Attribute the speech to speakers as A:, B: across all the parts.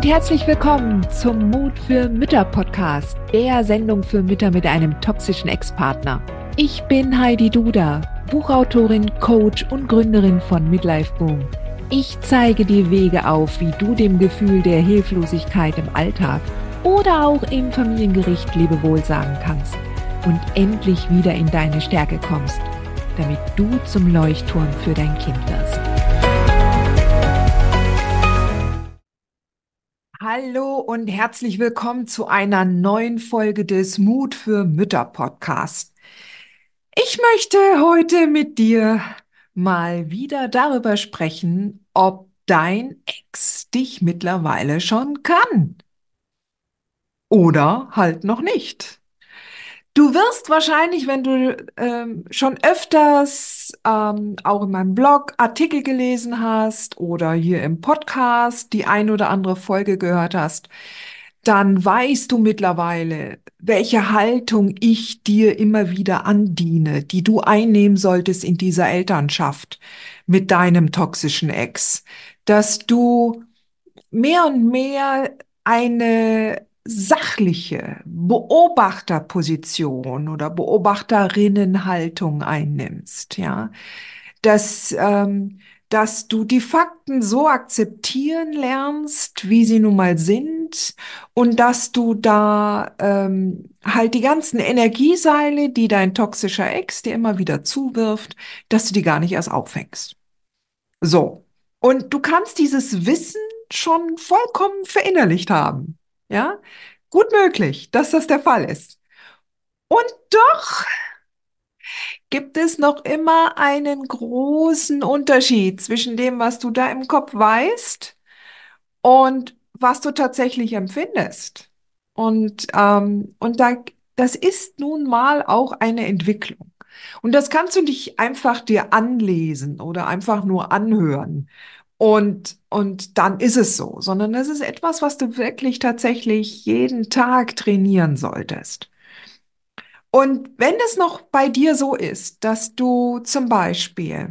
A: und herzlich willkommen zum Mut für Mütter Podcast, der Sendung für Mütter mit einem toxischen Ex-Partner. Ich bin Heidi Duda, Buchautorin, Coach und Gründerin von Midlife Boom. Ich zeige dir Wege auf, wie du dem Gefühl der Hilflosigkeit im Alltag oder auch im Familiengericht Lebewohl sagen kannst und endlich wieder in deine Stärke kommst, damit du zum Leuchtturm für dein Kind wirst. Hallo und herzlich willkommen zu einer neuen Folge des Mut für Mütter Podcast. Ich möchte heute mit dir mal wieder darüber sprechen, ob dein Ex dich mittlerweile schon kann oder halt noch nicht. Du wirst wahrscheinlich, wenn du schon öfters auch in meinem Blog Artikel gelesen hast oder hier im Podcast die ein oder andere Folge gehört hast, dann weißt du mittlerweile, welche Haltung ich dir immer wieder andiene, die du einnehmen solltest in dieser Elternschaft mit deinem toxischen Ex, dass du mehr und mehr eine sachliche Beobachterposition oder Beobachterinnenhaltung einnimmst, ja, dass, dass du die Fakten so akzeptieren lernst, wie sie nun mal sind, und dass du da halt die ganzen Energieseile, die dein toxischer Ex dir immer wieder zuwirft, dass du die gar nicht erst auffängst. So. Und du kannst dieses Wissen schon vollkommen verinnerlicht haben. Ja? Gut möglich, dass das der Fall ist. Und doch gibt es noch immer einen großen Unterschied zwischen dem, was du da im Kopf weißt und was du tatsächlich empfindest. Das ist nun mal auch eine Entwicklung. Und das kannst du nicht einfach dir anlesen oder einfach nur anhören. Und dann ist es so, sondern das ist etwas, was du wirklich tatsächlich jeden Tag trainieren solltest. Und wenn es noch bei dir so ist, dass du zum Beispiel,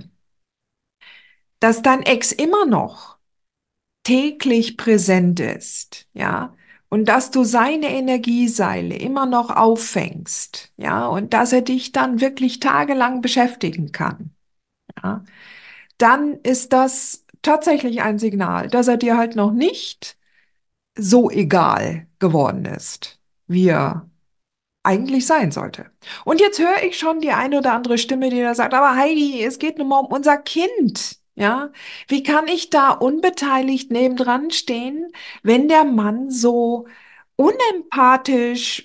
A: dass dein Ex immer noch täglich präsent ist, ja, und dass du seine Energieseile immer noch auffängst, ja, und dass er dich dann wirklich tagelang beschäftigen kann, ja, dann ist das tatsächlich ein Signal, dass er dir halt noch nicht so egal geworden ist, wie er eigentlich sein sollte. Und jetzt höre ich schon die eine oder andere Stimme, die da sagt, aber Heidi, es geht nun mal um unser Kind. Ja, wie kann ich da unbeteiligt nebendran stehen, wenn der Mann so unempathisch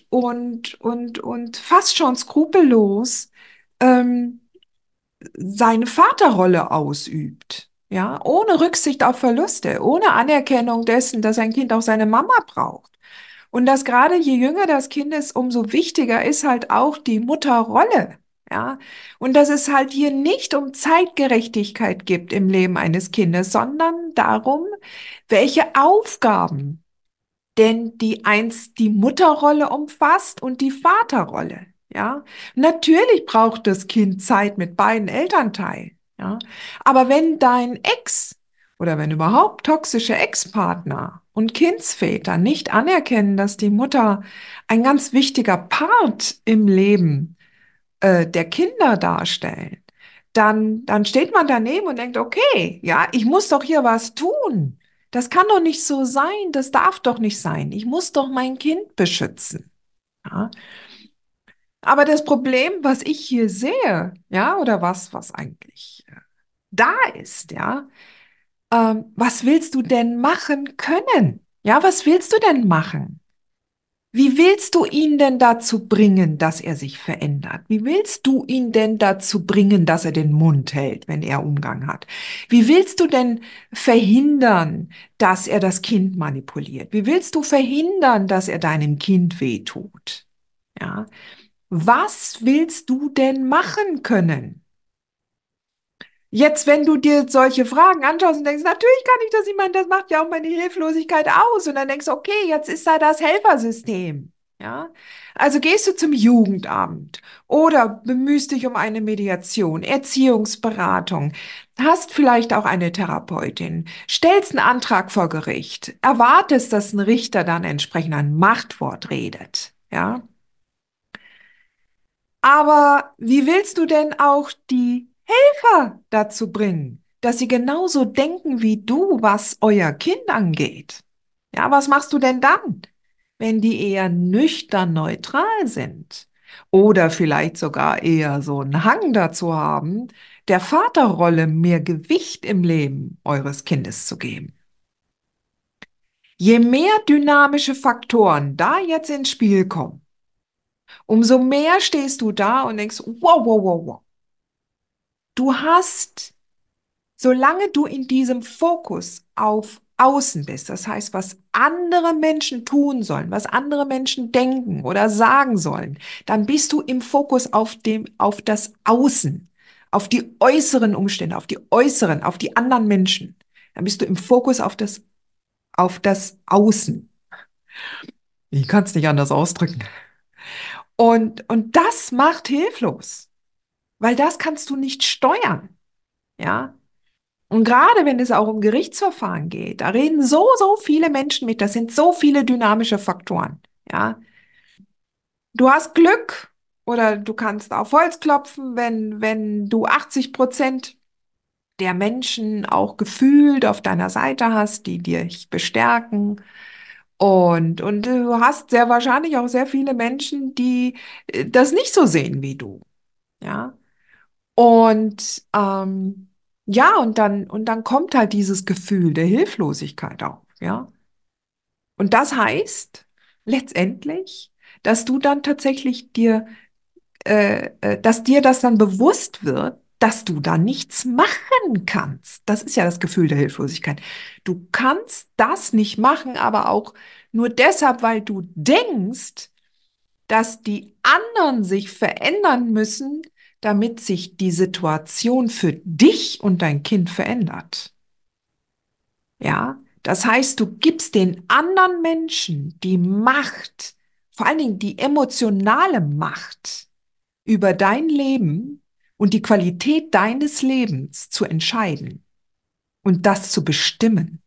A: und fast schon skrupellos ähm, seine Vaterrolle ausübt? Ja, ohne Rücksicht auf Verluste, ohne Anerkennung dessen, dass ein Kind auch seine Mama braucht. Und dass gerade je jünger das Kind ist, umso wichtiger ist halt auch die Mutterrolle. Ja, und dass es halt hier nicht um Zeitgerechtigkeit gibt im Leben eines Kindes, sondern darum, welche Aufgaben denn die Mutterrolle umfasst und die Vaterrolle. Ja, natürlich braucht das Kind Zeit mit beiden Elternteilen. Ja, aber wenn dein Ex oder wenn überhaupt toxische Ex-Partner und Kindsväter nicht anerkennen, dass die Mutter ein ganz wichtiger Part im Leben der Kinder darstellen, dann steht man daneben und denkt, okay, ja, ich muss doch hier was tun. Das kann doch nicht so sein, das darf doch nicht sein. Ich muss doch mein Kind beschützen. Ja? Aber das Problem, was ich hier sehe, ja, oder was eigentlich da ist, ja, was willst du denn machen können? Ja, was willst du denn machen? Wie willst du ihn denn dazu bringen, dass er sich verändert? Wie willst du ihn denn dazu bringen, dass er den Mund hält, wenn er Umgang hat? Wie willst du denn verhindern, dass er das Kind manipuliert? Wie willst du verhindern, dass er deinem Kind wehtut? Ja. Was willst du denn machen können? Jetzt, wenn du dir solche Fragen anschaust und denkst, natürlich kann ich das, ich meine, das macht ja auch meine Hilflosigkeit aus. Und dann denkst du, okay, jetzt ist da das Helfersystem. Ja, also gehst du zum Jugendamt oder bemühst dich um eine Mediation, Erziehungsberatung. hast vielleicht auch eine Therapeutin, stellst einen Antrag vor Gericht, erwartest, dass ein Richter dann entsprechend ein Machtwort redet, ja. Aber wie willst du denn auch die Helfer dazu bringen, dass sie genauso denken wie du, was euer Kind angeht? Ja, was machst du denn dann, wenn die eher nüchtern neutral sind? Oder vielleicht sogar eher so einen Hang dazu haben, der Vaterrolle mehr Gewicht im Leben eures Kindes zu geben. Je mehr dynamische Faktoren da jetzt ins Spiel kommen, umso mehr stehst du da und denkst, wow, wow, wow, wow. Du hast, solange du in diesem Fokus auf Außen bist, das heißt, was andere Menschen tun sollen, was andere Menschen denken oder sagen sollen, dann bist du im Fokus auf das Außen, auf die äußeren Umstände, auf die anderen Menschen. Dann bist du im Fokus auf das Außen. Ich kann es nicht anders ausdrücken. Und das macht hilflos, weil das kannst du nicht steuern. Ja, und gerade wenn es auch um Gerichtsverfahren geht, da reden so viele Menschen mit, das sind so viele dynamische Faktoren. Ja, du hast Glück oder du kannst auf Holz klopfen, wenn du 80% der Menschen auch gefühlt auf deiner Seite hast, die dich bestärken. Und du hast sehr wahrscheinlich auch sehr viele Menschen, die das nicht so sehen wie du. Ja. Und ja, und dann kommt halt dieses Gefühl der Hilflosigkeit auf, ja. Und das heißt letztendlich, dass du dann tatsächlich dass dir das dann bewusst wird, dass du da nichts machen kannst. Das ist ja das Gefühl der Hilflosigkeit. Du kannst das nicht machen, aber auch nur deshalb, weil du denkst, dass die anderen sich verändern müssen, damit sich die Situation für dich und dein Kind verändert. Ja, das heißt, du gibst den anderen Menschen die Macht, vor allen Dingen die emotionale Macht über dein Leben und die Qualität deines Lebens zu entscheiden und das zu bestimmen.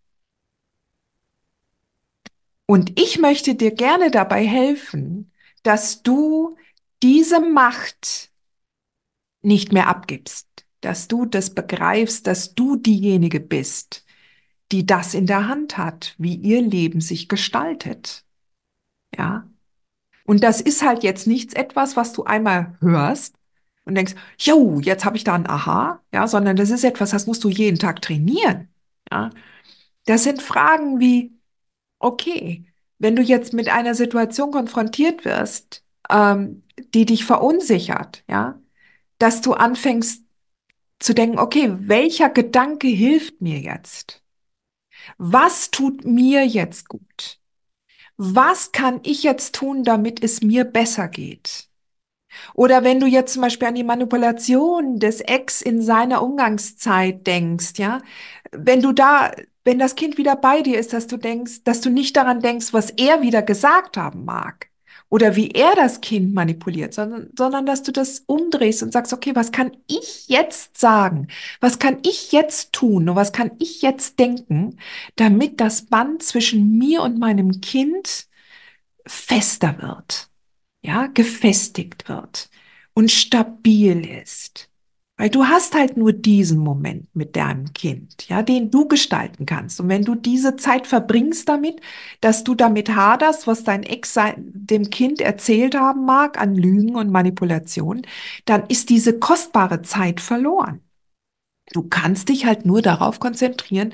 A: Und ich möchte dir gerne dabei helfen, dass du diese Macht nicht mehr abgibst, dass du das begreifst, dass du diejenige bist, die das in der Hand hat, wie ihr Leben sich gestaltet. Ja. Und das ist halt jetzt nichts etwas, was du einmal hörst und denkst, jo, jetzt habe ich da ein Aha, ja, sondern das ist etwas, das musst du jeden Tag trainieren. Ja. Das sind Fragen wie, okay, wenn du jetzt mit einer Situation konfrontiert wirst, die dich verunsichert, ja, dass du anfängst zu denken, okay, welcher Gedanke hilft mir jetzt? Was tut mir jetzt gut? Was kann ich jetzt tun, damit es mir besser geht? Oder wenn du jetzt zum Beispiel an die Manipulation des Ex in seiner Umgangszeit denkst, ja, wenn das Kind wieder bei dir ist, dass du denkst, dass du nicht daran denkst, was er wieder gesagt haben mag oder wie er das Kind manipuliert, sondern dass du das umdrehst und sagst, okay, was kann ich jetzt sagen? Was kann ich jetzt tun? Und was kann ich jetzt denken, damit das Band zwischen mir und meinem Kind fester wird? Ja, gefestigt wird und stabil ist. Weil du hast halt nur diesen Moment mit deinem Kind, ja, den du gestalten kannst. Und wenn du diese Zeit verbringst damit, dass du damit haderst, was dein Ex dem Kind erzählt haben mag an Lügen und Manipulationen, dann ist diese kostbare Zeit verloren. Du kannst dich halt nur darauf konzentrieren,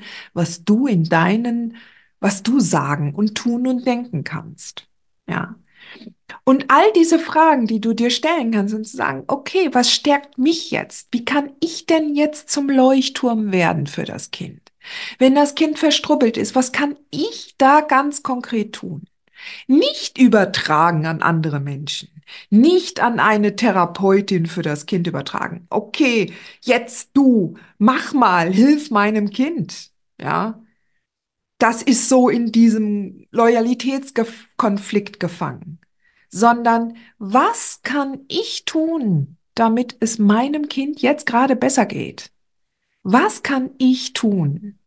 A: was du sagen und tun und denken kannst. Ja. Und all diese Fragen, die du dir stellen kannst und zu sagen, okay, was stärkt mich jetzt? Wie kann ich denn jetzt zum Leuchtturm werden für das Kind? Wenn das Kind verstrubbelt ist, was kann ich da ganz konkret tun? Nicht übertragen an andere Menschen, nicht an eine Therapeutin für das Kind übertragen. Okay, jetzt du, mach mal, hilf meinem Kind. Ja, das ist so in diesem Loyalitätskonflikt gefangen, sondern was kann ich tun, damit es meinem Kind jetzt gerade besser geht? Was kann ich tun?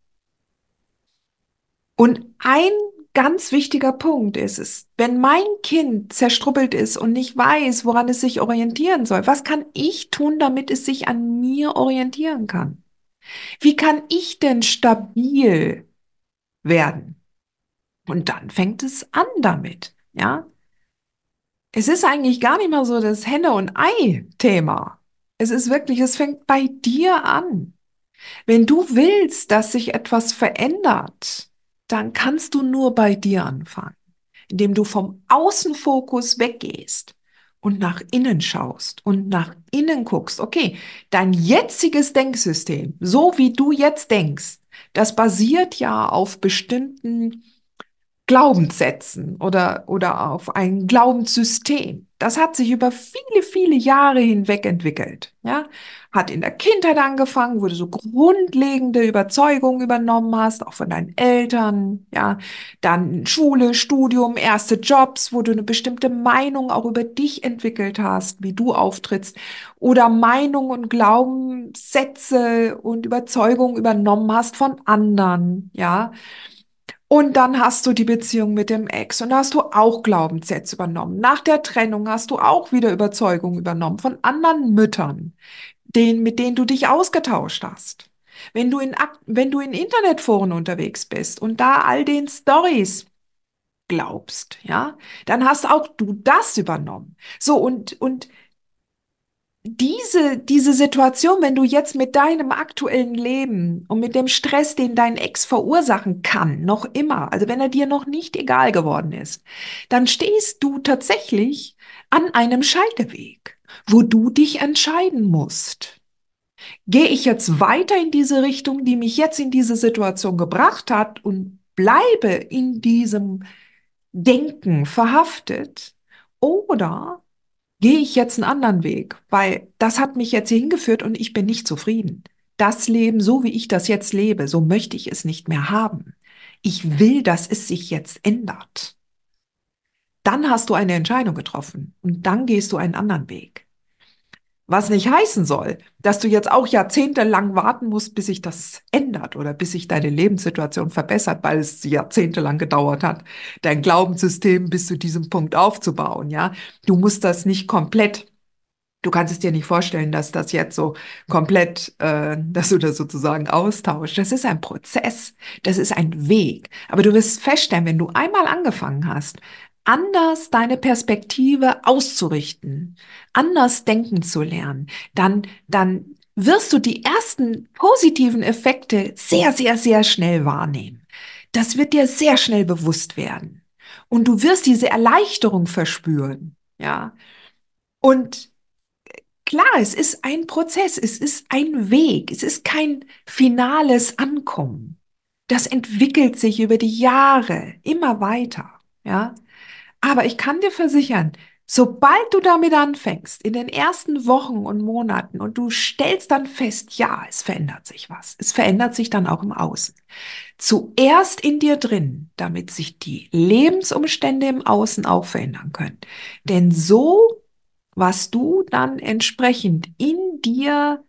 A: Und ein ganz wichtiger Punkt ist es, wenn mein Kind zerstrubbelt ist und nicht weiß, woran es sich orientieren soll, was kann ich tun, damit es sich an mir orientieren kann? Wie kann ich denn stabil werden? Und dann fängt es an damit, ja? Es ist eigentlich gar nicht mal so das Henne- und Ei-Thema. Es ist wirklich, es fängt bei dir an. Wenn du willst, dass sich etwas verändert, dann kannst du nur bei dir anfangen, indem du vom Außenfokus weggehst und nach innen schaust und nach innen guckst. Okay, dein jetziges Denksystem, so wie du jetzt denkst, das basiert ja auf bestimmten Glaubenssätzen oder auf ein Glaubenssystem. Das hat sich über viele, viele Jahre hinweg entwickelt. Ja, hat in der Kindheit angefangen, wo du so grundlegende Überzeugungen übernommen hast, auch von deinen Eltern. Ja, dann Schule, Studium, erste Jobs, wo du eine bestimmte Meinung auch über dich entwickelt hast, wie du auftrittst, oder Meinungen und Glaubenssätze und Überzeugungen übernommen hast von anderen. Ja, und dann hast du die Beziehung mit dem Ex und da hast du auch Glaubenssätze übernommen. Nach der Trennung hast du auch wieder Überzeugungen übernommen von anderen Müttern, mit denen du dich ausgetauscht hast. Wenn du in Internetforen unterwegs bist und da all den Stories glaubst, ja, dann hast auch du das übernommen. So, und diese Situation, wenn du jetzt mit deinem aktuellen Leben und mit dem Stress, den dein Ex verursachen kann, noch immer, also wenn er dir noch nicht egal geworden ist, dann stehst du tatsächlich an einem Scheideweg, wo du dich entscheiden musst. Gehe ich jetzt weiter in diese Richtung, die mich jetzt in diese Situation gebracht hat und bleibe in diesem Denken verhaftet? Oder gehe ich jetzt einen anderen Weg, weil das hat mich jetzt hier hingeführt und ich bin nicht zufrieden. Das Leben, so wie ich das jetzt lebe, so möchte ich es nicht mehr haben. Ich will, dass es sich jetzt ändert. Dann hast du eine Entscheidung getroffen und dann gehst du einen anderen Weg. Was nicht heißen soll, dass du jetzt auch jahrzehntelang warten musst, bis sich das ändert oder bis sich deine Lebenssituation verbessert, weil es jahrzehntelang gedauert hat, dein Glaubenssystem bis zu diesem Punkt aufzubauen, ja. Du musst das nicht komplett. Du kannst es dir nicht vorstellen, dass das jetzt so komplett, dass du das sozusagen austauscht. Das ist ein Prozess, das ist ein Weg. Aber du wirst feststellen, wenn du einmal angefangen hast, anders deine Perspektive auszurichten, anders denken zu lernen, dann wirst du die ersten positiven Effekte sehr, sehr, sehr schnell wahrnehmen. Das wird dir sehr schnell bewusst werden. Und du wirst diese Erleichterung verspüren, ja. Und klar, es ist ein Prozess, es ist ein Weg, es ist kein finales Ankommen. Das entwickelt sich über die Jahre immer weiter, ja. Aber ich kann dir versichern, sobald du damit anfängst, in den ersten Wochen und Monaten und du stellst dann fest, ja, es verändert sich was. Es verändert sich dann auch im Außen. Zuerst in dir drin, damit sich die Lebensumstände im Außen auch verändern können. Denn so, was du dann entsprechend in dir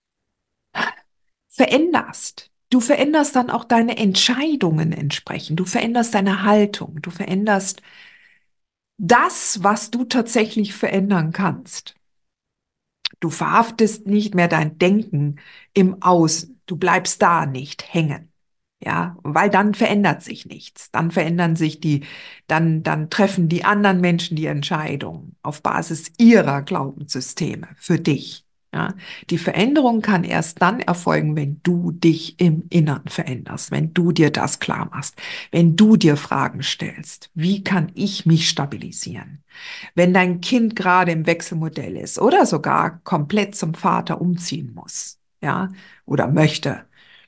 A: veränderst, du veränderst dann auch deine Entscheidungen entsprechend, du veränderst deine Haltung, du veränderst das, was du tatsächlich verändern kannst. Du verhaftest nicht mehr dein Denken im Außen. Du bleibst da nicht hängen. Ja, weil dann verändert sich nichts. Dann verändern sich dann treffen die anderen Menschen die Entscheidungen auf Basis ihrer Glaubenssysteme für dich. Ja, die Veränderung kann erst dann erfolgen, wenn du dich im Innern veränderst, wenn du dir das klar machst, wenn du dir Fragen stellst. Wie kann ich mich stabilisieren? Wenn dein Kind gerade im Wechselmodell ist oder sogar komplett zum Vater umziehen muss, ja, oder möchte.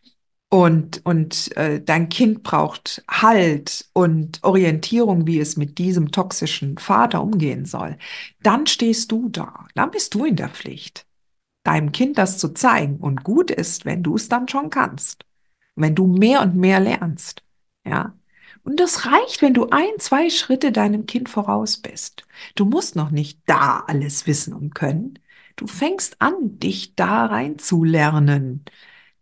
A: Und dein Kind braucht Halt und Orientierung, wie es mit diesem toxischen Vater umgehen soll. Dann stehst du da. Dann bist du in der Pflicht, deinem Kind das zu zeigen. Und gut ist, wenn du es dann schon kannst. Wenn du mehr und mehr lernst. Ja. Und das reicht, wenn du ein, zwei Schritte deinem Kind voraus bist. Du musst noch nicht da alles wissen und können. Du fängst an, dich da rein zu lernen,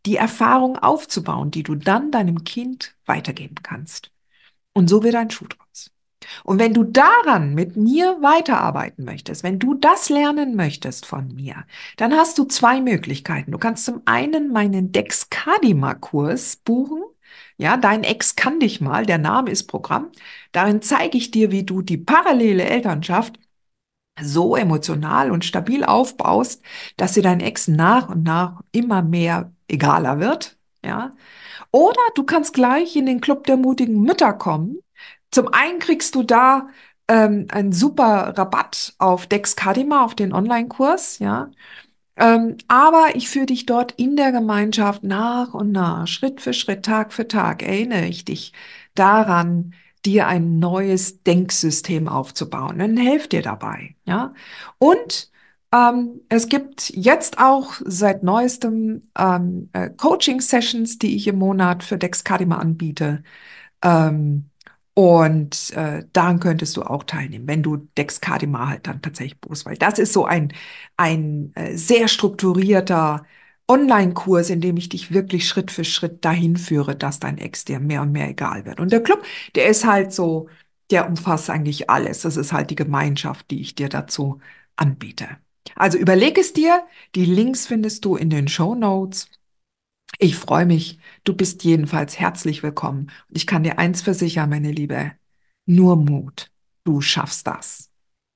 A: die Erfahrung aufzubauen, die du dann deinem Kind weitergeben kannst. Und so wird ein Schuh draus. Und wenn du daran mit mir weiterarbeiten möchtest, wenn du das lernen möchtest von mir, dann hast du zwei Möglichkeiten. Du kannst zum einen meinen Dexkadima-Kurs buchen. Ja, dein Ex kann dich mal, der Name ist Programm. Darin zeige ich dir, wie du die parallele Elternschaft so emotional und stabil aufbaust, dass dir dein Ex nach und nach immer mehr egaler wird. Ja, oder du kannst gleich in den Club der mutigen Mütter kommen. Zum einen kriegst du da einen super Rabatt auf Dexkadima, auf den Online-Kurs, ja. Aber ich führe dich dort in der Gemeinschaft nach und nach, Schritt für Schritt, Tag für Tag, erinnere ich dich daran, dir ein neues Denksystem aufzubauen. Dann helfe dir dabei, ja. Und es gibt jetzt auch seit neuestem Coaching-Sessions, die ich im Monat für Dexkadima anbiete. Ähm, daran könntest du auch teilnehmen, wenn du Dexkadima halt dann tatsächlich buchst, weil das ist so ein sehr strukturierter Online-Kurs, in dem ich dich wirklich Schritt für Schritt dahin führe, dass dein Ex dir mehr und mehr egal wird. Und der Club, der ist halt so, der umfasst eigentlich alles. Das ist halt die Gemeinschaft, die ich dir dazu anbiete. Also überleg es dir. Die Links findest du in den Shownotes. Ich freue mich. Du bist jedenfalls herzlich willkommen. Und ich kann dir eins versichern, meine Liebe. Nur Mut. Du schaffst das.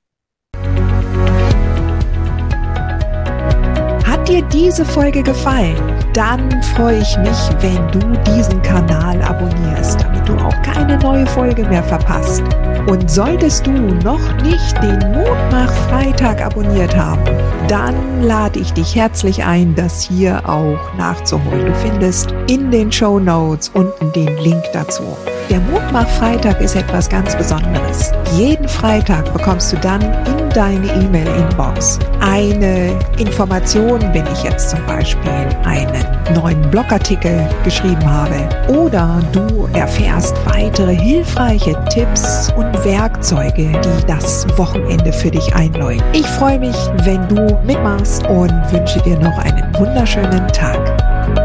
B: Hat dir diese Folge gefallen? Dann freue ich mich, wenn du diesen Kanal abonnierst, damit du auch keine neue Folge mehr verpasst. Und solltest du noch nicht den Mutmach-Freitag abonniert haben, dann lade ich dich herzlich ein, das hier auch nachzuholen. Du findest in den Shownotes unten den Link dazu. Der Mutmach-Freitag ist etwas ganz Besonderes. Jeden Freitag bekommst du dann in deine E-Mail-Inbox eine Information, wenn ich jetzt zum Beispiel einen neuen Blogartikel geschrieben habe, oder du erfährst weitere hilfreiche Tipps und Werkzeuge, die das Wochenende für dich einläuten. Ich freue mich, wenn du mitmachst und wünsche dir noch einen wunderschönen Tag.